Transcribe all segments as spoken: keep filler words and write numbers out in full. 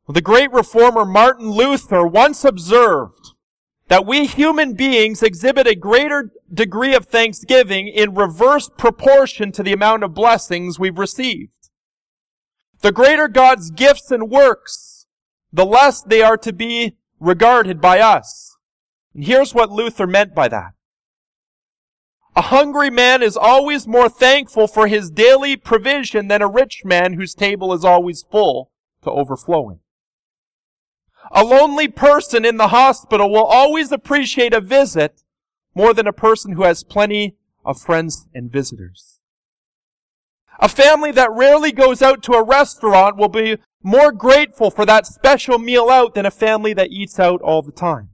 The great reformer Martin Luther once observed that we human beings exhibit a greater degree of thanksgiving in reverse proportion to the amount of blessings we've received. The greater God's gifts and works, the less they are to be regarded by us. And here's what Luther meant by that. A hungry man is always more thankful for his daily provision than a rich man whose table is always full to overflowing. A lonely person in the hospital will always appreciate a visit more than a person who has plenty of friends and visitors. A family that rarely goes out to a restaurant will be more grateful for that special meal out than a family that eats out all the time.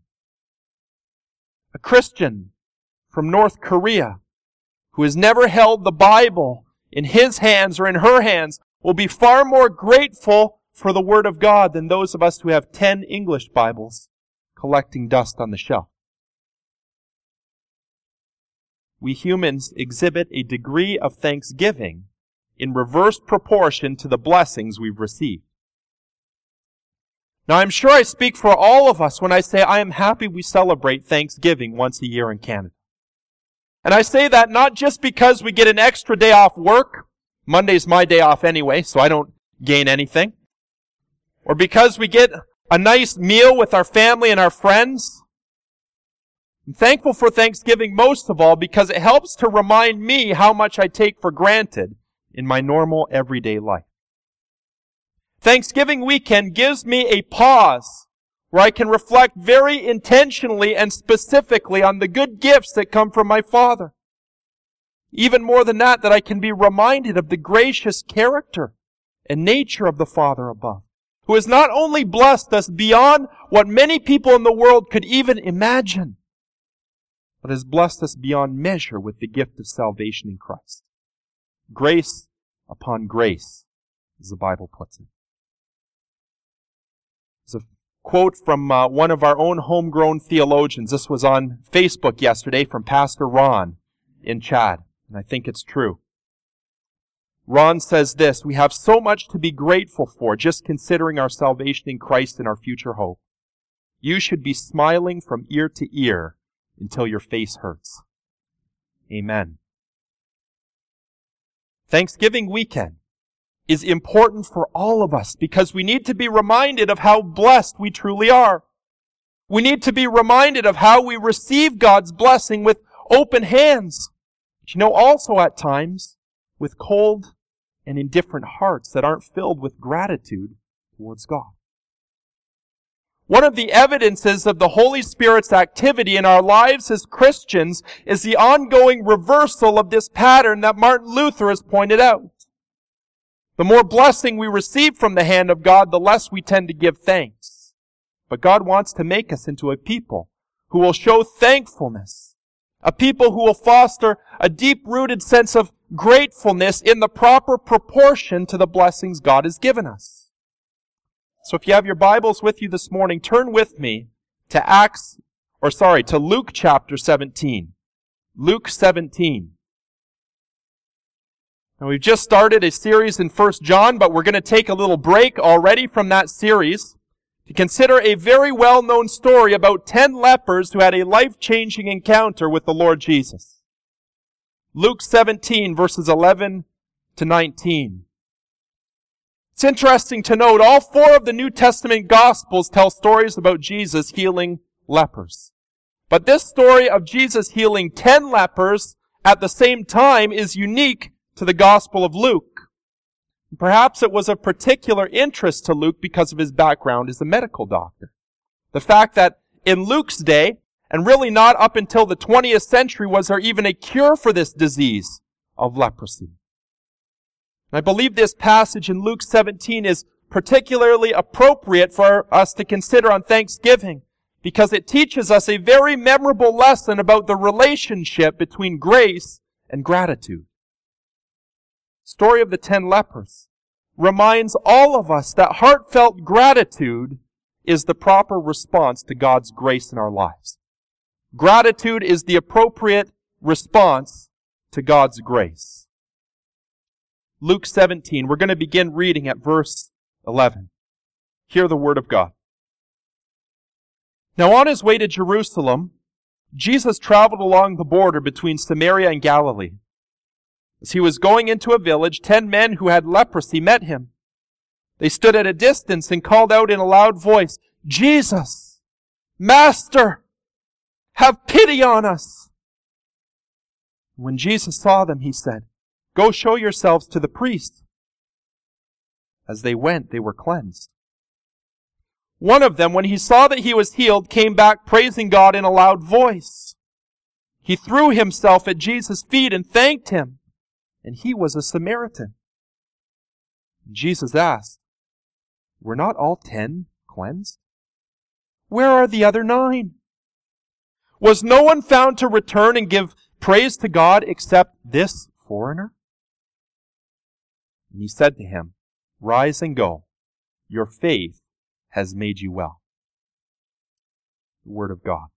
A Christian from North Korea who has never held the Bible in his hands or in her hands will be far more grateful for the Word of God than those of us who have ten English Bibles collecting dust on the shelf. We humans exhibit a degree of thanksgiving in reverse proportion to the blessings we've received. Now, I'm sure I speak for all of us when I say I am happy we celebrate Thanksgiving once a year in Canada. And I say that not just because we get an extra day off work. Monday's my day off anyway, so I don't gain anything. Or because we get a nice meal with our family and our friends. I'm thankful for Thanksgiving most of all because it helps to remind me how much I take for granted in my normal everyday life. Thanksgiving weekend gives me a pause where I can reflect very intentionally and specifically on the good gifts that come from my Father. Even more than that, that I can be reminded of the gracious character and nature of the Father above, who has not only blessed us beyond what many people in the world could even imagine, but has blessed us beyond measure with the gift of salvation in Christ. Grace upon grace, as the Bible puts it. There's a quote from uh, one of our own homegrown theologians. This was on Facebook yesterday from Pastor Ron in Chad, and I think it's true. Ron says this: we have so much to be grateful for just considering our salvation in Christ and our future hope. You should be smiling from ear to ear until your face hurts. Amen. Thanksgiving weekend is important for all of us because we need to be reminded of how blessed we truly are. We need to be reminded of how we receive God's blessing with open hands. But you know, also at times with cold and indifferent hearts that aren't filled with gratitude towards God. One of the evidences of the Holy Spirit's activity in our lives as Christians is the ongoing reversal of this pattern that Martin Luther has pointed out. The more blessing we receive from the hand of God, the less we tend to give thanks. But God wants to make us into a people who will show thankfulness, a people who will foster a deep-rooted sense of gratefulness in the proper proportion to the blessings God has given us. So if you have your Bibles with you this morning, turn with me to Acts, or sorry, to Luke chapter seventeen. Luke seventeen. Now we've just started a series in First John, but we're going to take a little break already from that series to consider a very well-known story about ten lepers who had a life-changing encounter with the Lord Jesus. Luke seventeen, verses eleven to nineteen. It's interesting to note all four of the New Testament Gospels tell stories about Jesus healing lepers. But this story of Jesus healing ten lepers at the same time is unique to the Gospel of Luke. Perhaps it was of particular interest to Luke because of his background as a medical doctor. The fact that in Luke's day, and really not up until the twentieth century, was there even a cure for this disease of leprosy. And I believe this passage in Luke seventeen is particularly appropriate for us to consider on Thanksgiving because it teaches us a very memorable lesson about the relationship between grace and gratitude. Story of the ten lepers reminds all of us that heartfelt gratitude is the proper response to God's grace in our lives. Gratitude is the appropriate response to God's grace. Luke seventeen, we're going to begin reading at verse eleven. Hear the word of God. Now on his way to Jerusalem, Jesus traveled along the border between Samaria and Galilee. As he was going into a village, ten men who had leprosy met him. They stood at a distance and called out in a loud voice, "Jesus, Master, have pity on us." When Jesus saw them, he said, "Go show yourselves to the priests." As they went, they were cleansed. One of them, when he saw that he was healed, came back praising God in a loud voice. He threw himself at Jesus' feet and thanked him, and he was a Samaritan. Jesus asked, "Were not all ten cleansed? Where are the other nine? Was no one found to return and give praise to God except this foreigner?" And he said to him, "Rise and go. Your faith has made you well." The Word of God.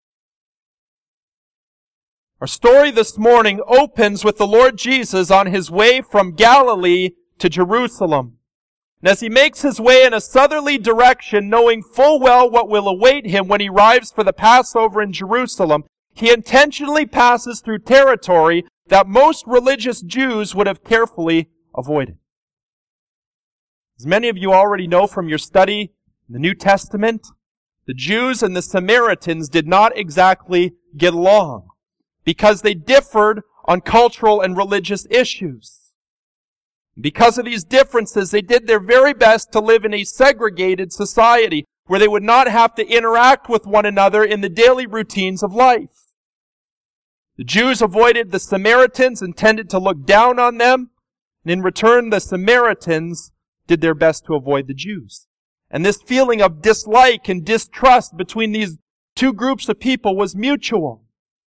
Our story this morning opens with the Lord Jesus on his way from Galilee to Jerusalem. And as he makes his way in a southerly direction, knowing full well what will await him when he arrives for the Passover in Jerusalem, he intentionally passes through territory that most religious Jews would have carefully avoided. As many of you already know from your study in the New Testament, the Jews and the Samaritans did not exactly get along because they differed on cultural and religious issues. Because of these differences, they did their very best to live in a segregated society where they would not have to interact with one another in the daily routines of life. The Jews avoided the Samaritans and tended to look down on them, and in return, the Samaritans did their best to avoid the Jews. And this feeling of dislike and distrust between these two groups of people was mutual.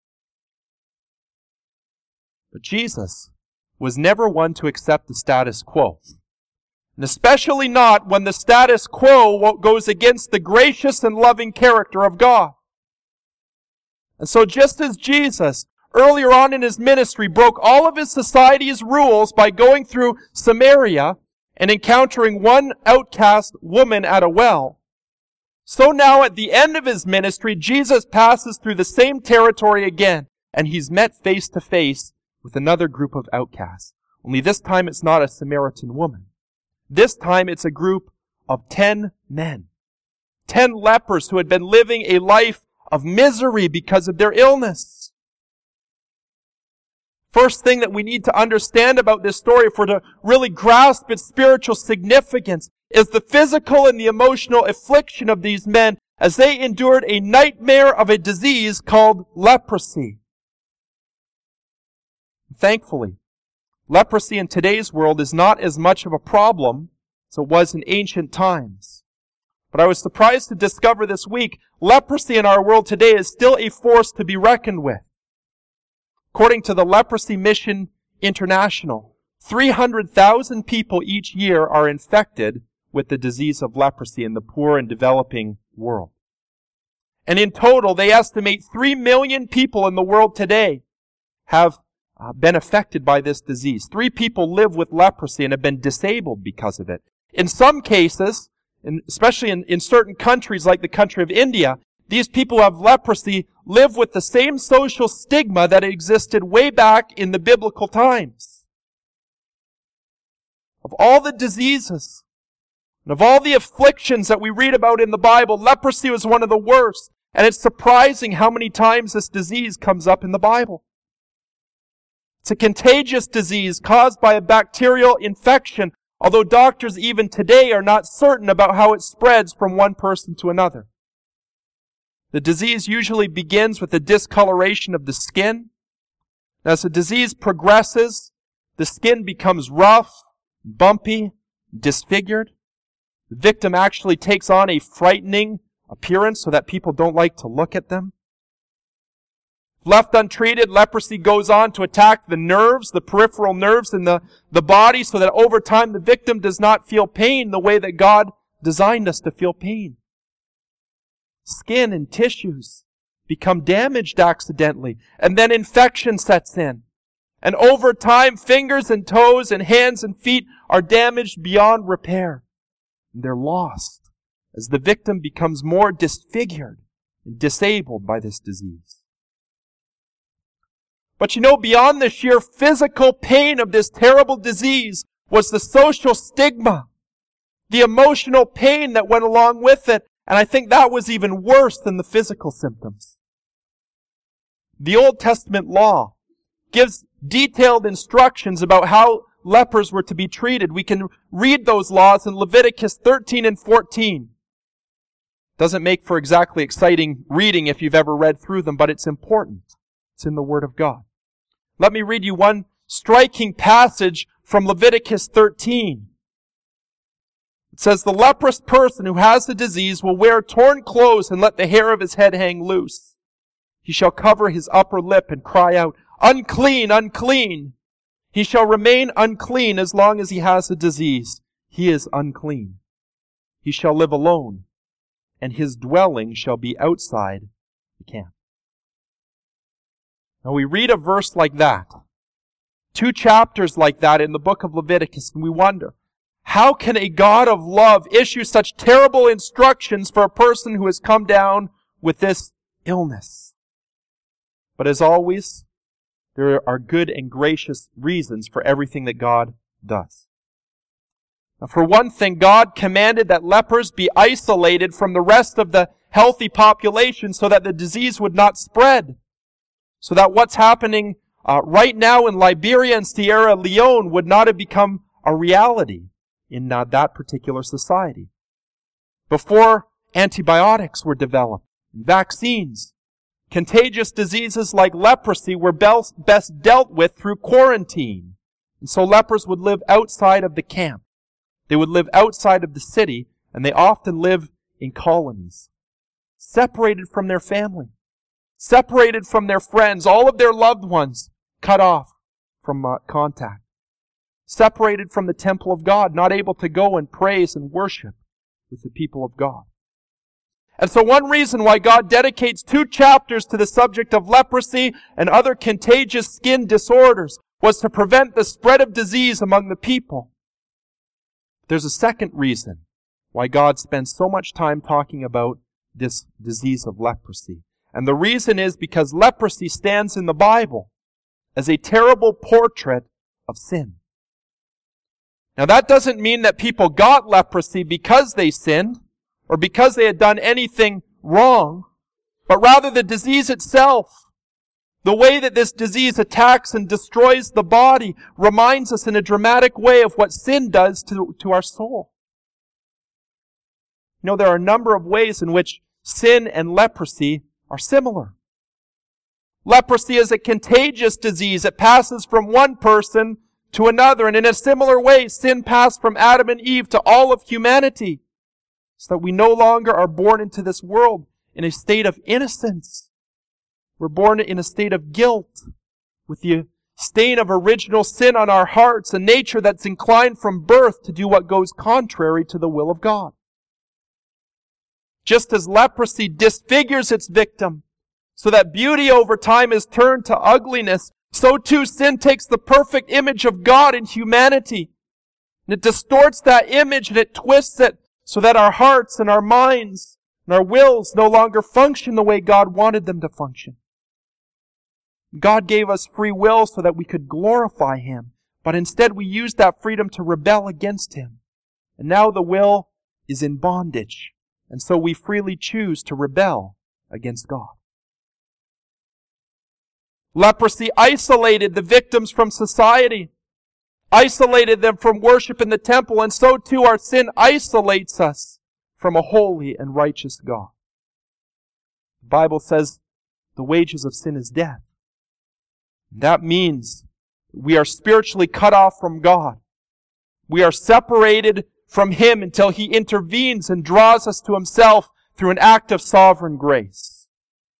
But Jesus was never one to accept the status quo. And especially not when the status quo goes against the gracious and loving character of God. And so just as Jesus, earlier on in his ministry, broke all of his society's rules by going through Samaria and encountering one outcast woman at a well, so now at the end of his ministry, Jesus passes through the same territory again, and he's met face to face with another group of outcasts. Only this time it's not a Samaritan woman. This time it's a group of ten men. Ten lepers who had been living a life of misery because of their illness. First thing that we need to understand about this story, if we're to really grasp its spiritual significance, is the physical and the emotional affliction of these men as they endured a nightmare of a disease called leprosy. Thankfully, leprosy in today's world is not as much of a problem as it was in ancient times. But I was surprised to discover this week, leprosy in our world today is still a force to be reckoned with. According to the Leprosy Mission International, three hundred thousand people each year are infected with the disease of leprosy in the poor and developing world. And in total, they estimate three million people in the world today have uh, been affected by this disease. Three people live with leprosy and have been disabled because of it. In some cases, and especially in, in certain countries like the country of India, these people who have leprosy live with the same social stigma that existed way back in the biblical times. Of all the diseases, and of all the afflictions that we read about in the Bible, leprosy was one of the worst. And it's surprising how many times this disease comes up in the Bible. It's a contagious disease caused by a bacterial infection, although doctors even today are not certain about how it spreads from one person to another. The disease usually begins with the discoloration of the skin. As the disease progresses, the skin becomes rough, bumpy, disfigured. The victim actually takes on a frightening appearance so that people don't like to look at them. Left untreated, leprosy goes on to attack the nerves, the peripheral nerves in the, the body, so that over time the victim does not feel pain the way that God designed us to feel pain. Skin and tissues become damaged accidentally, and then infection sets in. And over time, fingers and toes and hands and feet are damaged beyond repair. And they're lost. as the victim becomes more disfigured and disabled by this disease. But you know, beyond the sheer physical pain of this terrible disease was the social stigma, the emotional pain that went along with it, and I think that was even worse than the physical symptoms. The Old Testament law gives detailed instructions about how lepers were to be treated. We can read those laws in Leviticus thirteen and fourteen. Doesn't make for exactly exciting reading if you've ever read through them, but it's important. It's in the Word of God. Let me read you one striking passage from Leviticus thirteen. It says, "The leprous person who has the disease will wear torn clothes and let the hair of his head hang loose. He shall cover his upper lip and cry out, 'Unclean, unclean!' He shall remain unclean as long as he has the disease. He is unclean. He shall live alone, and his dwelling shall be outside the camp." Now we read a verse like that, two chapters like that in the book of Leviticus, and we wonder, how can a God of love issue such terrible instructions for a person who has come down with this illness? But as always, there are good and gracious reasons for everything that God does. Now, for one thing, God commanded that lepers be isolated from the rest of the healthy population so that the disease would not spread. So that what's happening uh, right now in Liberia and Sierra Leone would not have become a reality in uh, that particular society. Before antibiotics were developed, vaccines, contagious diseases like leprosy were best dealt with through quarantine. And so lepers would live outside of the camp. They would live outside of the city, and they often live in colonies, separated from their family, separated from their friends, all of their loved ones cut off from uh, contact, separated from the temple of God, not able to go and praise and worship with the people of God. And so one reason why God dedicates two chapters to the subject of leprosy and other contagious skin disorders was to prevent the spread of disease among the people. There's a second reason why God spends so much time talking about this disease of leprosy. And the reason is because leprosy stands in the Bible as a terrible portrait of sin. Now that doesn't mean that people got leprosy because they sinned or because they had done anything wrong, but rather the disease itself, the way that this disease attacks and destroys the body, reminds us in a dramatic way of what sin does to, to our soul. You know, there are a number of ways in which sin and leprosy are similar. Leprosy is a contagious disease. It passes from one person to another. And in a similar way, sin passed from Adam and Eve to all of humanity, so that we no longer are born into this world in a state of innocence. We're born in a state of guilt, with the stain of original sin on our hearts, a nature that's inclined from birth to do what goes contrary to the will of God. Just as leprosy disfigures its victim, so that beauty over time is turned to ugliness, so too sin takes the perfect image of God in humanity. And it distorts that image and it twists it so that our hearts and our minds and our wills no longer function the way God wanted them to function. God gave us free will so that we could glorify Him, but instead we used that freedom to rebel against Him. And now the will is in bondage, and so we freely choose to rebel against God. Leprosy isolated the victims from society, isolated them from worship in the temple, and so too our sin isolates us from a holy and righteous God. The Bible says the wages of sin is death. That means we are spiritually cut off from God. We are separated from Him until He intervenes and draws us to Himself through an act of sovereign grace.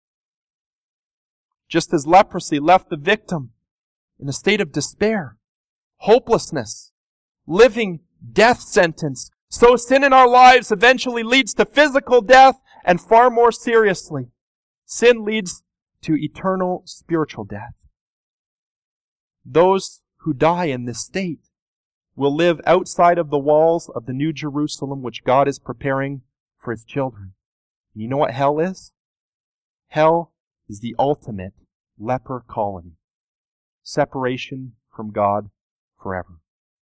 Just as leprosy left the victim in a state of despair, hopelessness, living death sentence, so sin in our lives eventually leads to physical death, and far more seriously, sin leads to eternal spiritual death. Those who die in this state will live outside of the walls of the New Jerusalem which God is preparing for His children. And you know what hell is? Hell is the ultimate leper colony. Separation from God forever.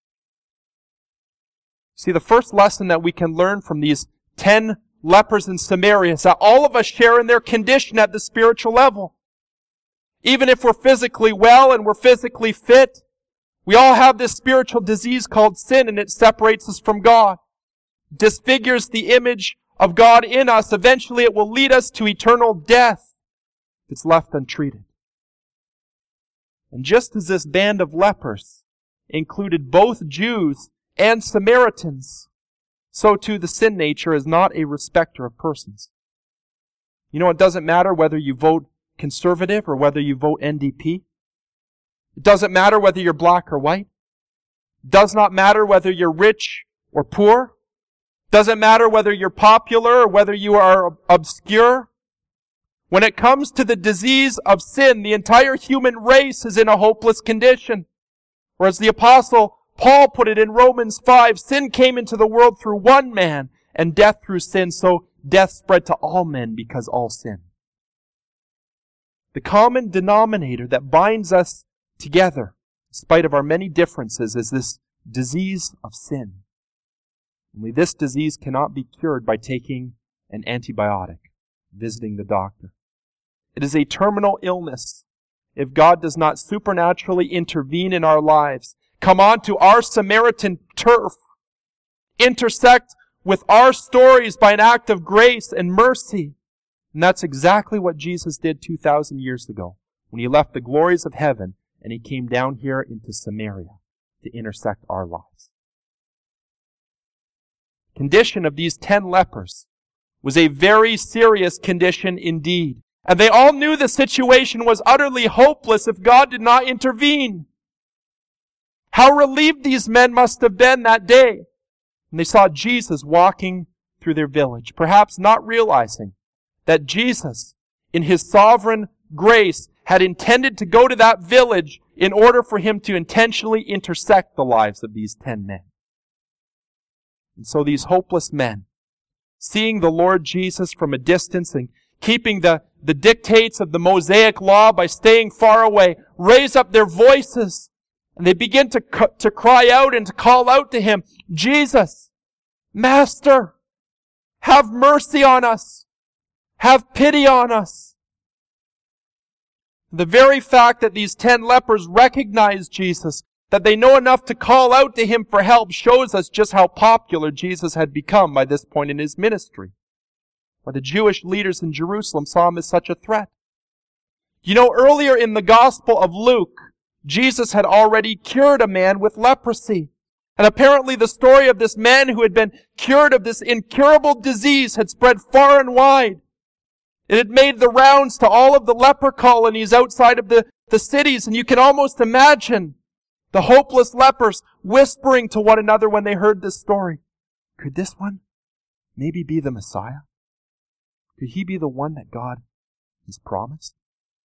See, the first lesson that we can learn from these ten lepers in Samaria is that all of us share in their condition at the spiritual level. Even if we're physically well and we're physically fit, we all have this spiritual disease called sin, and it separates us from God. Disfigures the image of God in us. Eventually it will lead us to eternal death if it's left untreated. And just as this band of lepers included both Jews and Samaritans, so too the sin nature is not a respecter of persons. You know, it doesn't matter whether you vote conservative or whether you vote N D P. It doesn't matter whether you're black or white. It does not matter whether you're rich or poor. It doesn't matter whether you're popular or whether you are obscure. When it comes to the disease of sin, the entire human race is in a hopeless condition. Or as the Apostle Paul put it in Romans five, sin came into the world through one man, and death through sin, so death spread to all men because all sinned. The common denominator that binds us together, in spite of our many differences, is this disease of sin. Only this disease cannot be cured by taking an antibiotic, visiting the doctor. It is a terminal illness if God does not supernaturally intervene in our lives, come onto our Samaritan turf, intersect with our stories by an act of grace and mercy. And that's exactly what Jesus did two thousand years ago when He left the glories of heaven and He came down here into Samaria to intersect our lives. The condition of these ten lepers was a very serious condition indeed. And they all knew the situation was utterly hopeless if God did not intervene. How relieved these men must have been that day when they saw Jesus walking through their village, perhaps not realizing that Jesus, in His sovereign grace, had intended to go to that village in order for Him to intentionally intersect the lives of these ten men. And so these hopeless men, seeing the Lord Jesus from a distance and keeping the, the dictates of the Mosaic law by staying far away, raise up their voices and they begin to, to cry out and to call out to Him, Jesus, Master, have mercy on us. Have pity on us. The very fact that these ten lepers recognize Jesus, that they know enough to call out to Him for help, shows us just how popular Jesus had become by this point in His ministry. Why the Jewish leaders in Jerusalem saw Him as such a threat. You know, earlier in the Gospel of Luke, Jesus had already cured a man with leprosy. And apparently the story of this man who had been cured of this incurable disease had spread far and wide. It had made the rounds to all of the leper colonies outside of the, the cities, and you can almost imagine the hopeless lepers whispering to one another when they heard this story. Could this one maybe be the Messiah? Could He be the one that God has promised?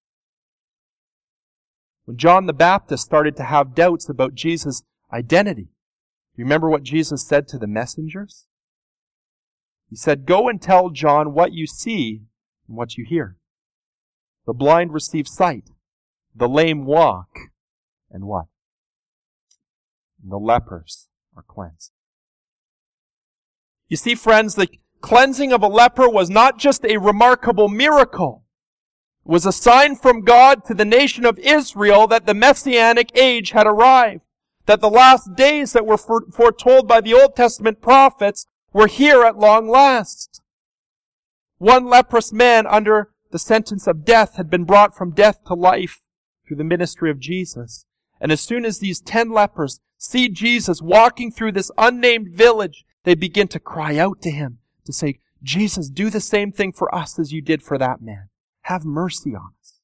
When John the Baptist started to have doubts about Jesus' identity, remember what Jesus said to the messengers? He said, "Go and tell John what you see and what you hear. The blind receive sight, the lame walk, and what? And the lepers are cleansed." You see, friends, the cleansing of a leper was not just a remarkable miracle. It was a sign from God to the nation of Israel that the Messianic age had arrived, that the last days that were foretold by the Old Testament prophets were here at long last. One leprous man under the sentence of death had been brought from death to life through the ministry of Jesus. And as soon as these ten lepers see Jesus walking through this unnamed village, they begin to cry out to Him, to say, Jesus, do the same thing for us as you did for that man. Have mercy on us.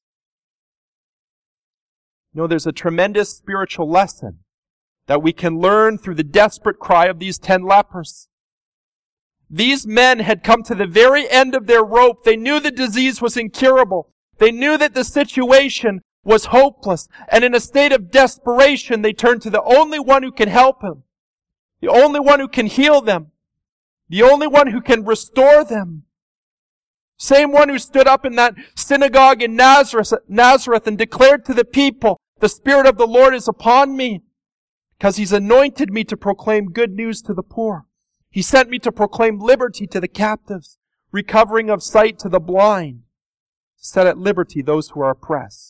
You know, there's a tremendous spiritual lesson that we can learn through the desperate cry of these ten lepers. These men had come to the very end of their rope. They knew the disease was incurable. They knew that the situation was hopeless. And in a state of desperation, they turned to the only one who can help them, the only one who can heal them. The only one who can restore them. Same one who stood up in that synagogue in Nazareth, Nazareth and declared to the people, the Spirit of the Lord is upon me, because He's anointed me to proclaim good news to the poor. He sent me to proclaim liberty to the captives, recovering of sight to the blind, to set at liberty those who are oppressed.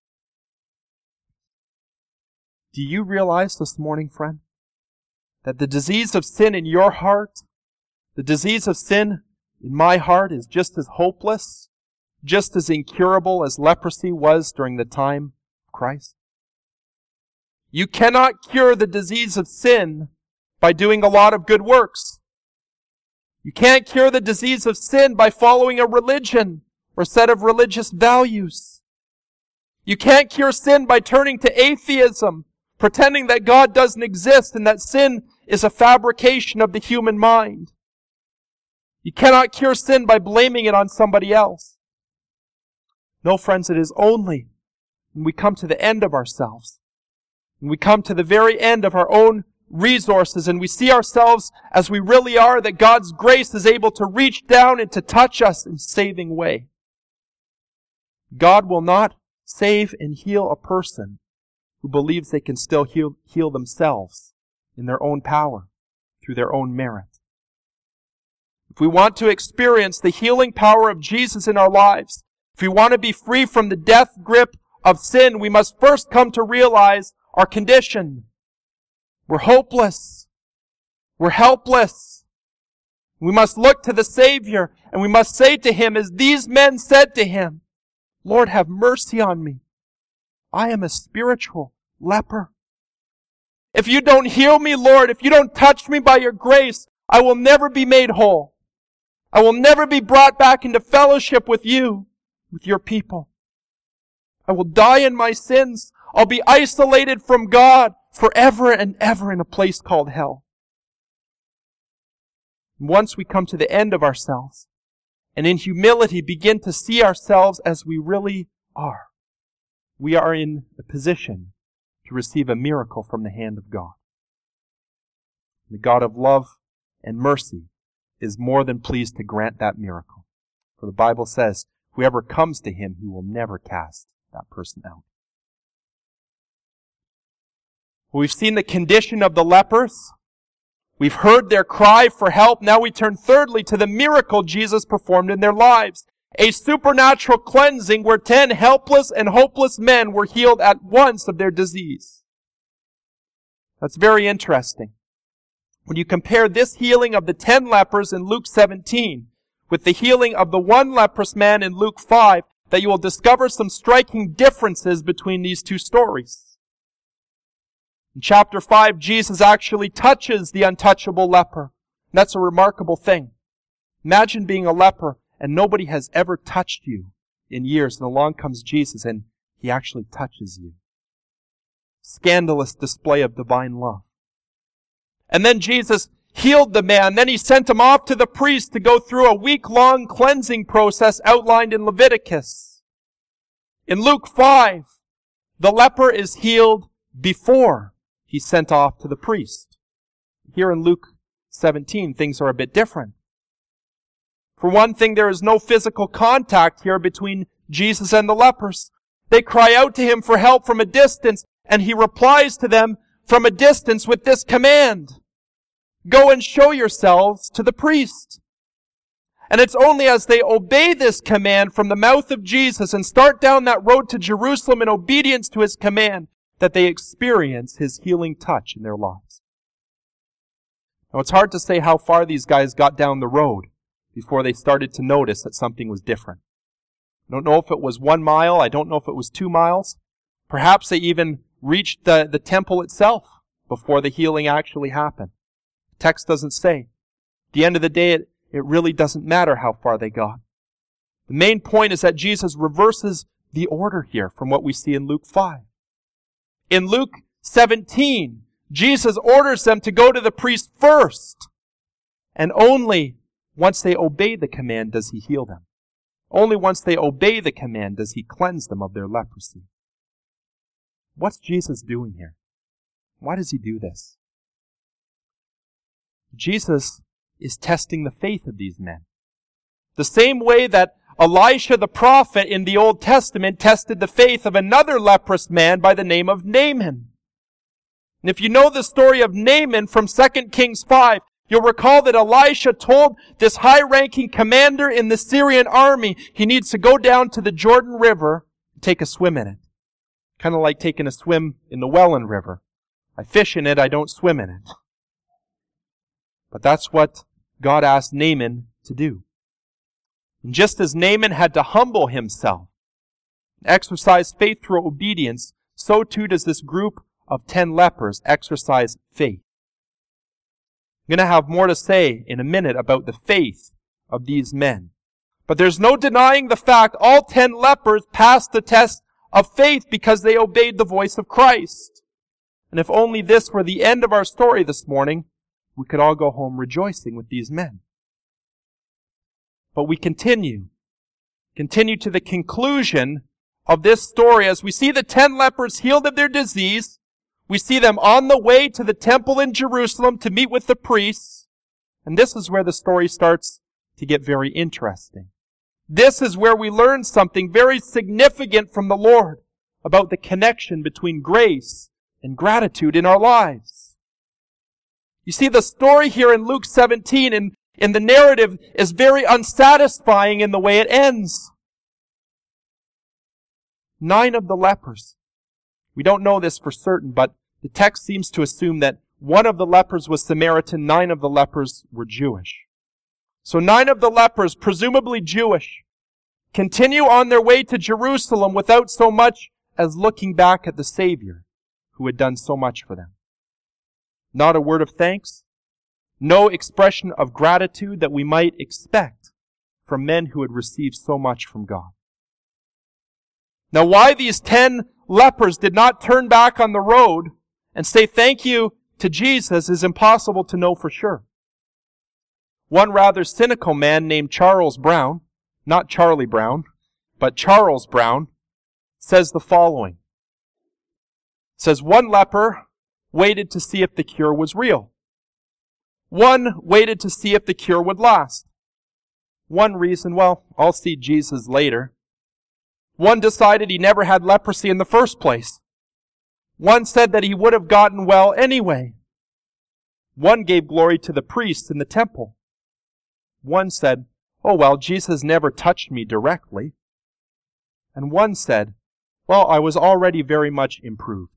Do you realize this morning, friend, that the disease of sin in your heart, the disease of sin in my heart is just as hopeless, just as incurable as leprosy was during the time of Christ? You cannot cure the disease of sin by doing a lot of good works. You can't cure the disease of sin by following a religion or set of religious values. You can't cure sin by turning to atheism, pretending that God doesn't exist and that sin is a fabrication of the human mind. You cannot cure sin by blaming it on somebody else. No, friends, it is only when we come to the end of ourselves, when we come to the very end of our own resources and we see ourselves as we really are, that God's grace is able to reach down and to touch us in a saving way. God will not save and heal a person who believes they can still heal, heal themselves in their own power, through their own merit. If we want to experience the healing power of Jesus in our lives, if we want to be free from the death grip of sin, we must first come to realize our condition. We're hopeless. We're helpless. We must look to the Savior, and we must say to Him, as these men said to Him, Lord, have mercy on me. I am a spiritual leper. If you don't heal me, Lord, if you don't touch me by your grace, I will never be made whole. I will never be brought back into fellowship with you, with your people. I will die in my sins. I'll be isolated from God forever and ever in a place called hell. Once we come to the end of ourselves, and in humility begin to see ourselves as we really are, we are in a position to receive a miracle from the hand of God. The God of love and mercy is more than pleased to grant that miracle. For the Bible says, whoever comes to Him, He will never cast that person out. We've seen the condition of the lepers. We've heard their cry for help. Now we turn thirdly to the miracle Jesus performed in their lives. A supernatural cleansing where ten helpless and hopeless men were healed at once of their disease. That's very interesting. When you compare this healing of the ten lepers in Luke seventeen with the healing of the one leprous man in Luke five, that you will discover some striking differences between these two stories. In chapter five, Jesus actually touches the untouchable leper. And that's a remarkable thing. Imagine being a leper and nobody has ever touched you in years, and along comes Jesus and He actually touches you. Scandalous display of divine love. And then Jesus healed the man. Then He sent him off to the priest to go through a week-long cleansing process outlined in Leviticus. In Luke five, the leper is healed before he's sent off to the priest. Here in Luke seventeen, things are a bit different. For one thing, there is no physical contact here between Jesus and the lepers. They cry out to Him for help from a distance, and He replies to them from a distance with this command: go and show yourselves to the priest. And it's only as they obey this command from the mouth of Jesus and start down that road to Jerusalem in obedience to His command that they experience His healing touch in their lives. Now, it's hard to say how far these guys got down the road before they started to notice that something was different. I don't know if it was one mile. I don't know if it was two miles. Perhaps they even reached the, the temple itself before the healing actually happened. The text doesn't say. At the end of the day, it, it really doesn't matter how far they got. The main point is that Jesus reverses the order here from what we see in Luke five. In Luke seventeen, Jesus orders them to go to the priest first, and only once they obey the command does He heal them. Only once they obey the command does He cleanse them of their leprosy. What's Jesus doing here? Why does He do this? Jesus is testing the faith of these men. The same way that Elisha the prophet in the Old Testament tested the faith of another leprous man by the name of Naaman. And if you know the story of Naaman from Second Kings five, you'll recall that Elisha told this high-ranking commander in the Syrian army he needs to go down to the Jordan River and take a swim in it. Kind of like taking a swim in the Welland River. I fish in it, I don't swim in it. But that's what God asked Naaman to do. And just as Naaman had to humble himself, exercise faith through obedience, so too does this group of ten lepers exercise faith. I'm going to have more to say in a minute about the faith of these men. But there's no denying the fact all ten lepers passed the test of faith because they obeyed the voice of Christ. And if only this were the end of our story this morning, we could all go home rejoicing with these men. But we continue. Continue to the conclusion of this story as we see the ten lepers healed of their disease. We see them on the way to the temple in Jerusalem to meet with the priests. And this is where the story starts to get very interesting. This is where we learn something very significant from the Lord about the connection between grace and gratitude in our lives. You see, the story here in Luke seventeen in, in the narrative is very unsatisfying in the way it ends. Nine of the lepers. We don't know this for certain, but the text seems to assume that one of the lepers was Samaritan, nine of the lepers were Jewish. So nine of the lepers, presumably Jewish, continue on their way to Jerusalem without so much as looking back at the Savior who had done so much for them. Not a word of thanks, no expression of gratitude that we might expect from men who had received so much from God. Now, why these ten lepers did not turn back on the road and say thank you to Jesus is impossible to know for sure. One rather cynical man named Charles Brown, not Charlie Brown, but Charles Brown, says the following. Says one leper waited to see if the cure was real. One waited to see if the cure would last. One reason, well, I'll see Jesus later. One decided he never had leprosy in the first place. One said that he would have gotten well anyway. One gave glory to the priests in the temple. One said, oh well, Jesus never touched me directly. And one said, well, I was already very much improved.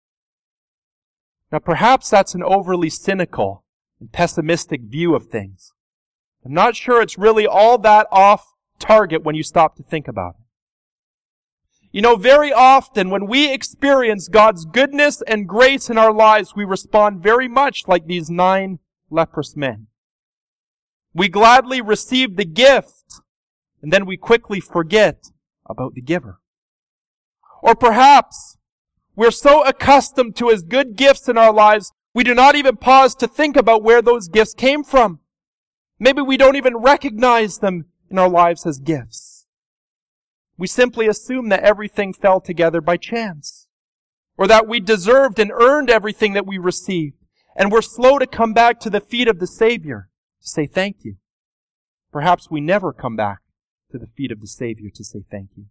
Now perhaps that's an overly cynical and pessimistic view of things. I'm not sure it's really all that off target when you stop to think about it. You know, very often when we experience God's goodness and grace in our lives, we respond very much like these nine leprous men. We gladly receive the gift, and then we quickly forget about the giver. Or perhaps we're so accustomed to His good gifts in our lives, we do not even pause to think about where those gifts came from. Maybe we don't even recognize them in our lives as gifts. We simply assume that everything fell together by chance, or that we deserved and earned everything that we received, and we're slow to come back to the feet of the Savior to say thank you. Perhaps we never come back to the feet of the Savior to say thank you.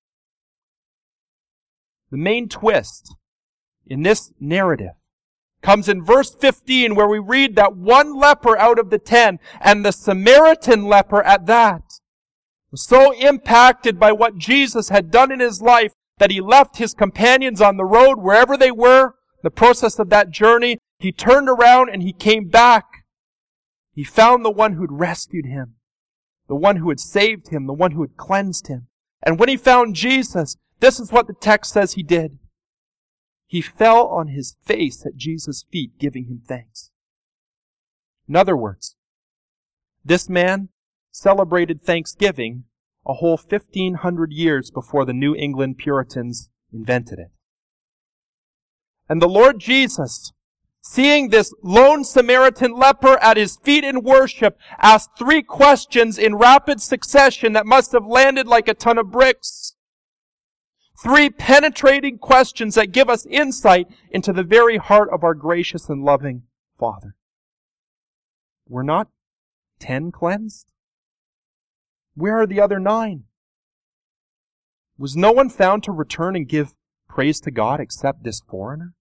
The main twist in this narrative comes in verse fifteen, where we read that one leper out of the ten, and the Samaritan leper at that, was so impacted by what Jesus had done in his life that he left his companions on the road wherever they were. In the process of that journey, he turned around and he came back. He found the one who'd rescued him, the one who had saved him, the one who had cleansed him. And when he found Jesus, this is what the text says he did. He fell on his face at Jesus' feet, giving him thanks. In other words, this man celebrated Thanksgiving a whole fifteen hundred years before the New England Puritans invented it. And the Lord Jesus, seeing this lone Samaritan leper at his feet in worship, asked three questions in rapid succession that must have landed like a ton of bricks. Three penetrating questions that give us insight into the very heart of our gracious and loving Father. We're not ten cleansed? Where are the other nine? Was no one found to return and give praise to God except this foreigner?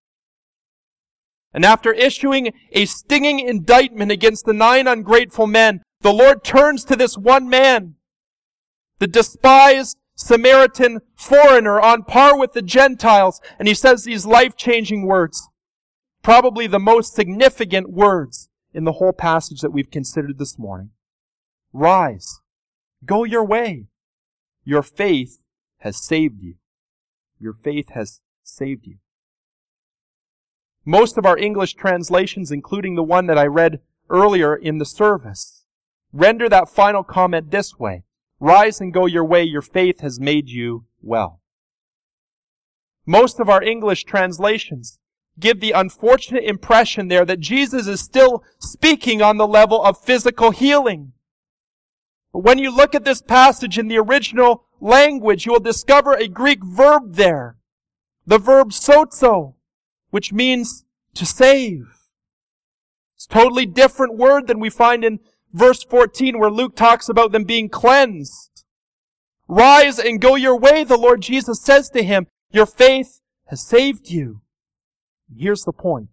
And after issuing a stinging indictment against the nine ungrateful men, the Lord turns to this one man, the despised Samaritan foreigner on par with the Gentiles, and he says these life-changing words, probably the most significant words in the whole passage that we've considered this morning. Rise, go your way. Your faith has saved you. Your faith has saved you. Most of our English translations, including the one that I read earlier in the service, render that final comment this way. Rise and go your way, your faith has made you well. Most of our English translations give the unfortunate impression there that Jesus is still speaking on the level of physical healing. But when you look at this passage in the original language, you will discover a Greek verb there. The verb sozo, which means to save. It's a totally different word than we find in verse fourteen, where Luke talks about them being cleansed. Rise and go your way, the Lord Jesus says to him. Your faith has saved you. Here's the point.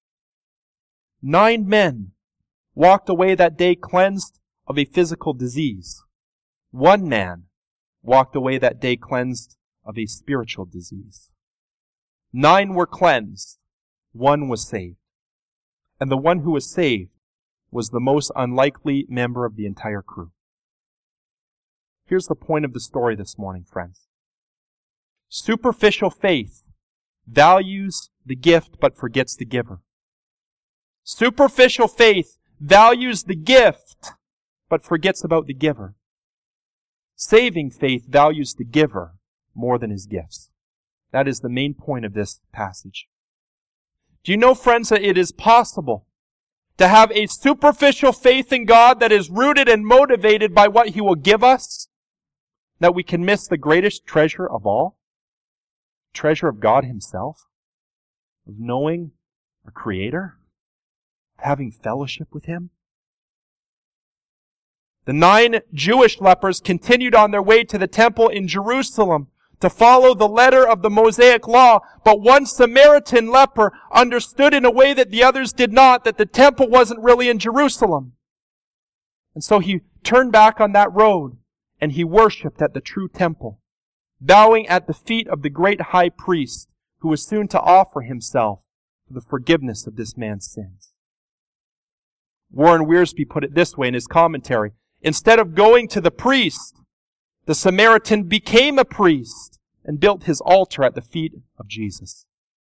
Nine men walked away that day cleansed of a physical disease. One man walked away that day cleansed of a spiritual disease. Nine were cleansed. One was saved. And the one who was saved was the most unlikely member of the entire crew. Here's the point of the story this morning, friends. Superficial faith values the gift but forgets the giver. Superficial faith values the gift but forgets about the giver. Saving faith values the giver more than his gifts. That is the main point of this passage. Do you know, friends, that it is possible to have a superficial faith in God that is rooted and motivated by what He will give us, that we can miss the greatest treasure of all? Treasure of God Himself? Of knowing our Creator? Of having fellowship with Him? The nine Jewish lepers continued on their way to the temple in Jerusalem to follow the letter of the Mosaic law, but one Samaritan leper understood in a way that the others did not that the temple wasn't really in Jerusalem. And so he turned back on that road and he worshipped at the true temple, bowing at the feet of the great high priest who was soon to offer himself for the forgiveness of this man's sins. Warren Wiersbe put it this way in his commentary. Instead of going to the priest, the Samaritan became a priest and built his altar at the feet of Jesus.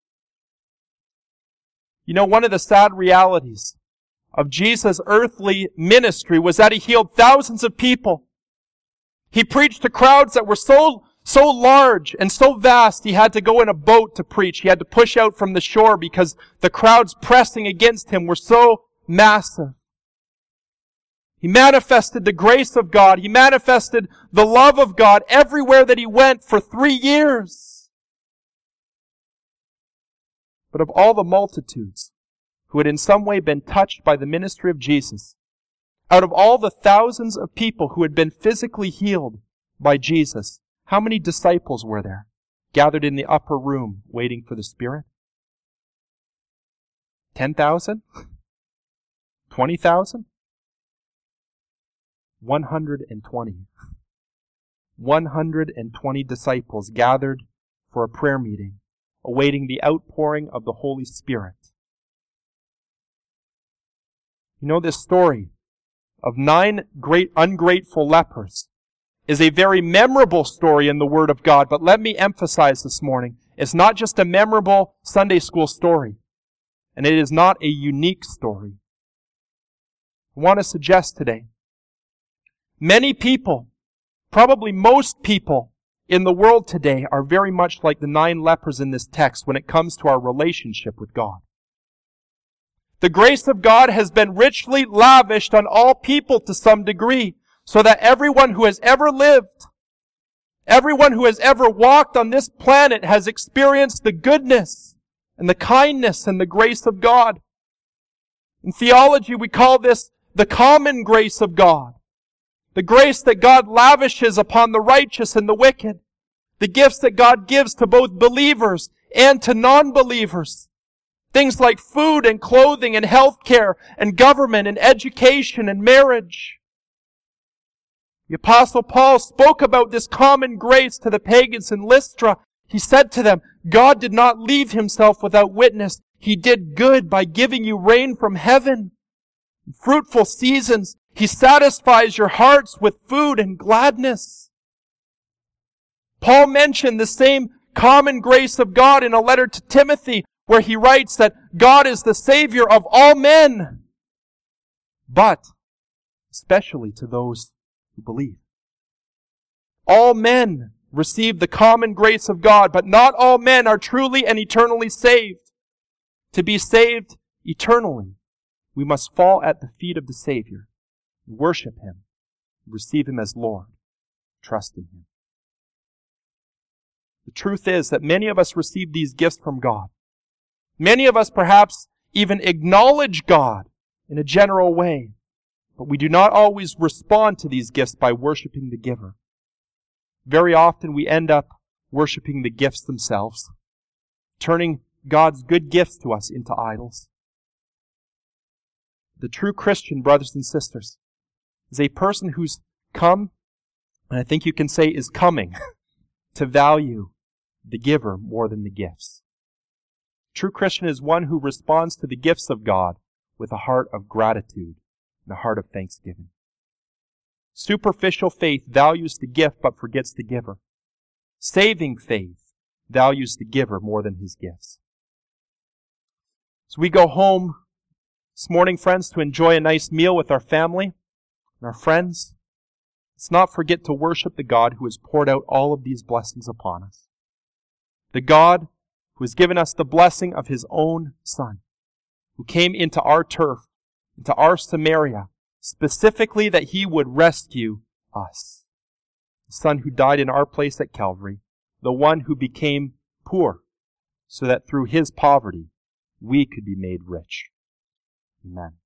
You know, one of the sad realities of Jesus' earthly ministry was that He healed thousands of people. He preached to crowds that were so, so large and so vast, He had to go in a boat to preach. He had to push out from the shore because the crowds pressing against Him were so massive. He manifested the grace of God. He manifested the love of God everywhere that He went for three years. But of all the multitudes who had in some way been touched by the ministry of Jesus, out of all the thousands of people who had been physically healed by Jesus, how many disciples were there gathered in the upper room waiting for the Spirit? Ten thousand? Twenty thousand? One hundred and twenty. One hundred and twenty disciples gathered for a prayer meeting, awaiting the outpouring of the Holy Spirit. You know, this story of nine great ungrateful lepers is a very memorable story in the Word of God, but let me emphasize this morning, it's not just a memorable Sunday school story, and it is not a unique story. I want to suggest today, many people, probably most people in the world today, are very much like the nine lepers in this text when it comes to our relationship with God. The grace of God has been richly lavished on all people to some degree, so that everyone who has ever lived, everyone who has ever walked on this planet has experienced the goodness and the kindness and the grace of God. In theology, we call this the common grace of God. The grace that God lavishes upon the righteous and the wicked. The gifts that God gives to both believers and to non-believers. Things like food and clothing and health care and government and education and marriage. The Apostle Paul spoke about this common grace to the pagans in Lystra. He said to them, God did not leave himself without witness. He did good by giving you rain from heaven, fruitful seasons. He satisfies your hearts with food and gladness. Paul mentioned the same common grace of God in a letter to Timothy, where he writes that God is the Savior of all men, but especially to those who believe. All men receive the common grace of God, but not all men are truly and eternally saved. To be saved eternally, we must fall at the feet of the Savior, worship Him, receive Him as Lord, trust in Him. The truth is that many of us receive these gifts from God. Many of us perhaps even acknowledge God in a general way, but we do not always respond to these gifts by worshiping the giver. Very often we end up worshiping the gifts themselves, turning God's good gifts to us into idols. The true Christian, brothers and sisters, is a person who's come, and I think you can say is coming, to value the giver more than the gifts. True Christian is one who responds to the gifts of God with a heart of gratitude and a heart of thanksgiving. Superficial faith values the gift but forgets the giver. Saving faith values the giver more than his gifts. So we go home this morning, friends, to enjoy a nice meal with our family and our friends. Let's not forget to worship the God who has poured out all of these blessings upon us. The God who has given us the blessing of His own Son, who came into our turf, into our Samaria, specifically that He would rescue us. The Son who died in our place at Calvary, the one who became poor, so that through His poverty we could be made rich. Amen.